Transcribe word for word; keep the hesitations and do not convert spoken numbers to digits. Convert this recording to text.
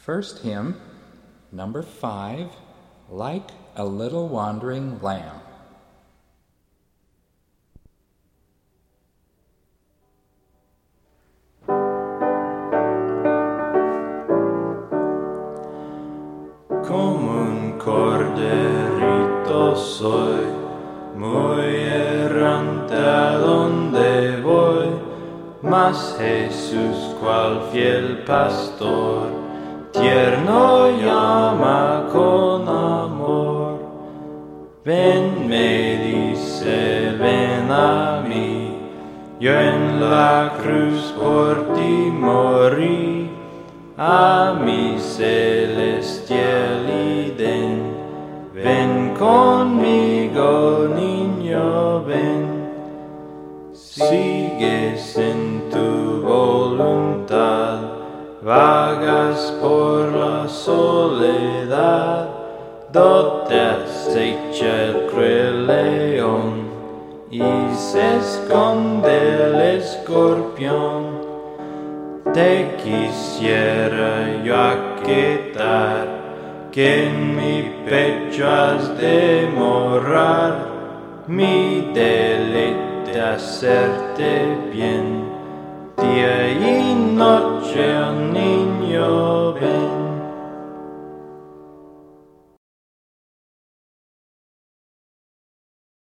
First hymn, number five, Like a Little Wandering Lamb. Como un corderito soy, muy errante a donde voy, mas Jesús, cual fiel pastor, tierno llama con amor. Ven, me dice, ven a mí, yo en la cruz por ti morí, a mi celestial Edén. Ven conmigo, niño, ven, sigues en tu voluntad, vagas por la soledad, donde acecha el cruel león y se esconde el escorpión. Te quisiera yo aquietar, que en mi pecho has de morar, mi deleite hacerte bien, día y noche, oh niño.